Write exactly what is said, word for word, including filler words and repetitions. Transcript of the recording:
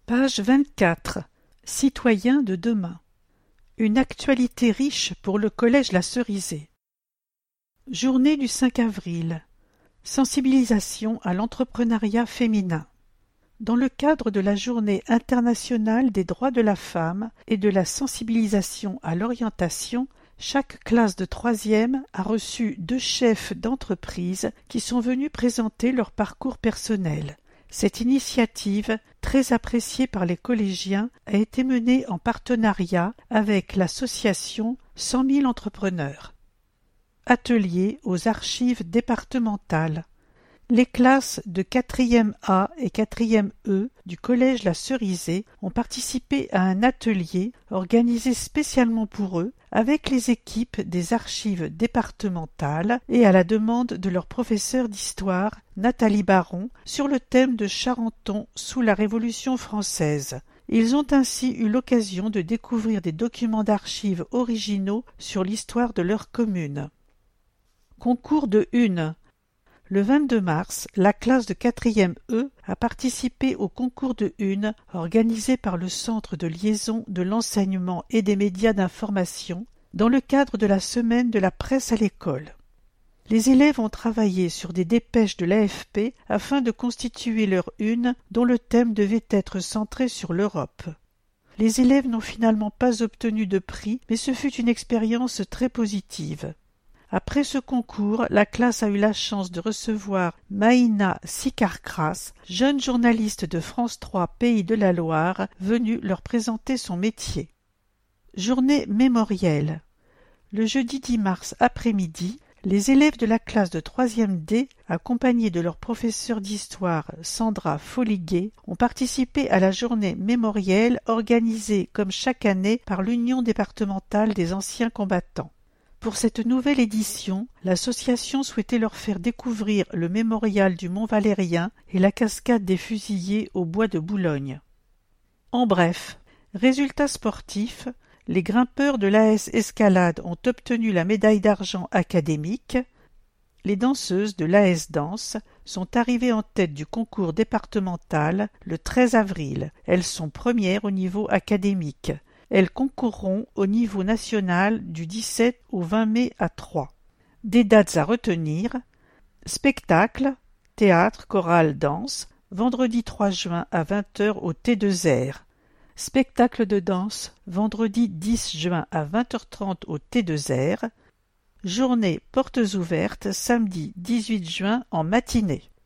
Page vingt-quatre. Citoyens de demain. Une actualité riche pour le Collège La Cerisay. Journée du cinq avril. Sensibilisation à l'entrepreneuriat féminin. Dans le cadre de la Journée internationale des droits de la femme et de la sensibilisation à l'orientation, chaque classe de troisième a reçu deux chefs d'entreprise qui sont venus présenter leur parcours personnel. Cette initiative, très appréciée par les collégiens, a été menée en partenariat avec l'association cent mille entrepreneurs. Atelier aux archives départementales. Les classes de quatrième A et quatrième E du Collège La Cerisay ont participé à un atelier organisé spécialement pour eux avec les équipes des archives départementales et à la demande de leur professeur d'histoire, Nathalie Baron, sur le thème de Charenton sous la Révolution française. Ils ont ainsi eu l'occasion de découvrir des documents d'archives originaux sur l'histoire de leur commune. Concours de une. Le vingt-deux mars, la classe de quatrième E a participé au concours de une organisé par le Centre de liaison de l'enseignement et des médias d'information dans le cadre de la semaine de la presse à l'école. Les élèves ont travaillé sur des dépêches de l'A F P afin de constituer leur une dont le thème devait être centré sur l'Europe. Les élèves n'ont finalement pas obtenu de prix, mais ce fut une expérience très positive. Après ce concours, la classe a eu la chance de recevoir Maïna Sicarcras, jeune journaliste de France trois Pays de la Loire, venue leur présenter son métier. Journée mémorielle. Le jeudi dix mars après-midi, les élèves de la classe de troisième D, accompagnés de leur professeur d'histoire Sandra Foliguet, ont participé à la journée mémorielle organisée comme chaque année par l'Union départementale des anciens combattants. Pour cette nouvelle édition, l'association souhaitait leur faire découvrir le mémorial du Mont Valérien et la cascade des Fusillés au bois de Boulogne. En bref, résultats sportifs, les grimpeurs de l'A S Escalade ont obtenu la médaille d'argent académique, les danseuses de l'A S Danse sont arrivées en tête du concours départemental le treize avril, elles sont premières au niveau académique. Elles concourront au niveau national du dix-sept au vingt mai à Troyes. Des dates à retenir. Spectacle, théâtre, chorale, danse, vendredi trois juin à vingt heures au T deux R. Spectacle de danse, vendredi dix juin à vingt heures trente au T deux R. Journée portes ouvertes, samedi dix-huit juin en matinée.